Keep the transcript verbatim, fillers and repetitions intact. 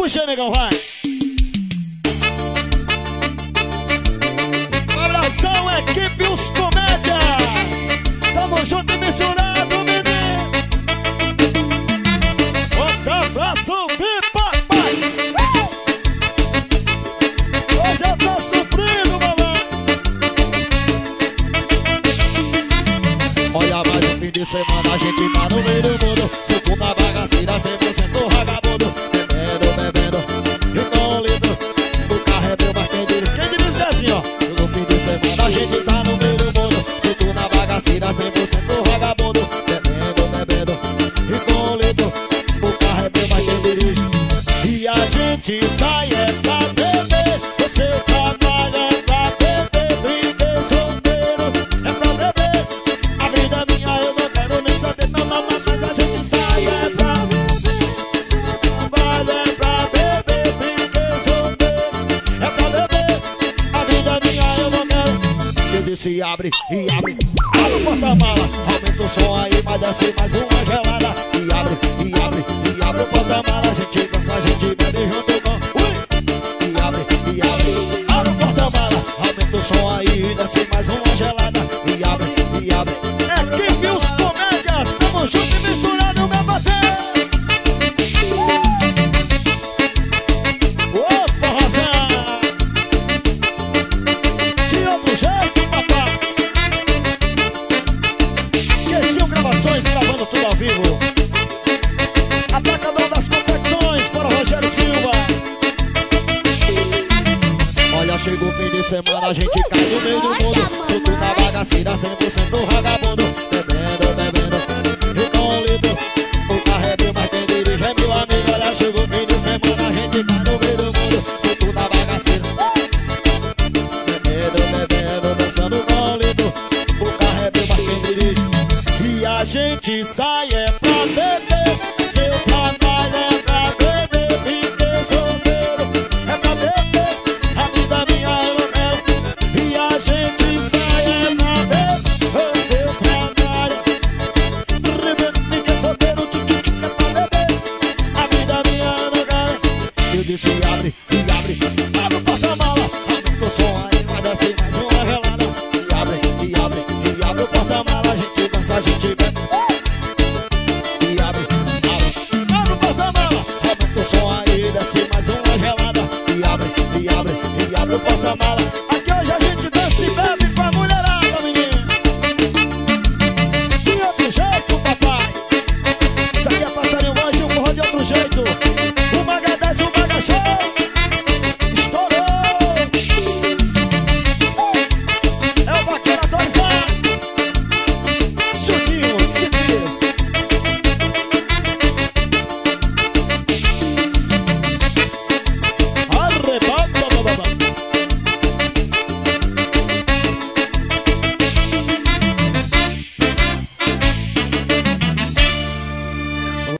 Puxa, negão, vai. Um abração, equipe Os Comédias. Tamo junto e misturado, menino. Outro abraço, papai. Hoje eu tô sofrendo, mamãe. Olha, mais um fim de semana a gente tá no meio do mundo. Suco na bagaceira, cem por cento vagabundo. Bebendo, bebendo e com lindo. O carro é meu, mas quem dirige? Quem dirige é assim, ó. No fim de semana a gente tá no meio do mundo. Suco na bagaceira, cem por cento vagabundo. Bebendo, bebendo e com lindo. O carro é meu, mas quem dirige? E a gente sai é pra beber. O seu trabalho é pra beber. Brinquei solteiro é pra beber. A vida é minha, eu não quero nem saber. Não, não, mas a gente sai é pra beber. O trabalho é pra beber. Brinquei solteiro é pra beber. A vida é minha, eu não quero. Eu disse abre e abre. Abre o porta-mala, aumenta o som aí, mas desce mais uma gelada. E abre, e abre, e abre o porta-mala. A gente dança, a gente bebe junto com. Ui! E abre, e abre, abre o porta-mala. Aumenta o som aí, desce mais uma gelada. E abre, e abre. Equipe Os Comédias, tamo junto e misturado, meu parceiro. Ô, forrozão! De outro jeito, papai. Queixinho Gravações, gravando tudo ao vivo. Atacadão das confecções para o Rogério Silva. Olha, chega o fim de semana, a gente cai no meio do mundo. Tudo na bagaceira, cem por cento vagabundo. Bebendo, bebendo e com lindo. O carro é meu, mas quem dirige é meu amigo. Olha, chega o fim de semana, a gente cai no meio do mundo. Tudo na bagaceira, bebendo, bebendo, dançando com lindo. O carro é meu, mas quem dirige? E a gente sai é pra beber. Seu trabalho é pra beber. Brinquei solteiro é pra beber. A vida minha eu não quero. E a gente sai é pra beber. O seu trabalho brinquei solteiro é pra beber. A vida minha eu não quero. Eu disse abre e abre. Abre o porta-mala. Aumenta o som aí, mas desce mais uma gelada. E abre, e abre, e abre o porta-mala.